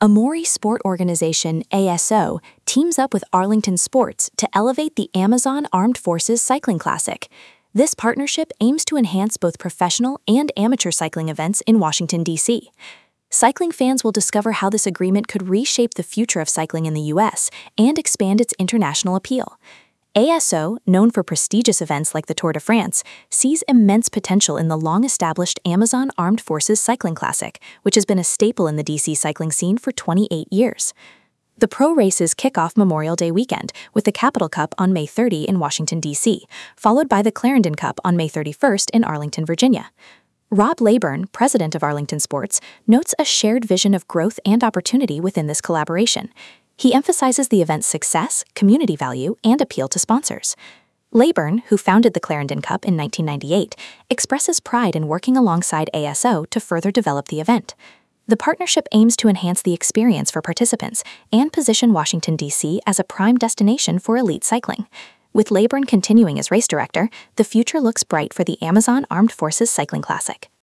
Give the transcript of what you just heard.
Amori sport organization ASO teams up with Arlington Sports to elevate the Amazon Armed Forces Cycling Classic. This partnership aims to enhance both professional and amateur cycling events in Washington, D.C. Cycling fans will discover how this agreement could reshape the future of cycling in the U.S. and expand its international appeal. ASO, known for prestigious events like the Tour de France, sees immense potential in the long-established Amazon Armed Forces Cycling Classic, which has been a staple in the DC cycling scene for 28 years. The pro races kick off Memorial Day weekend with the Capital Cup on May 30 in Washington, D.C., followed by the Clarendon Cup on May 31st in Arlington, Virginia. Rob Leyburn, president of Arlington Sports, notes a shared vision of growth and opportunity within this collaboration. He emphasizes the event's success, community value, and appeal to sponsors. Leyburn, who founded the Clarendon Cup in 1998, expresses pride in working alongside ASO to further develop the event. The partnership aims to enhance the experience for participants and position Washington, D.C. as a prime destination for elite cycling. With Leyburn continuing as race director, the future looks bright for the Amazon Armed Forces Cycling Classic.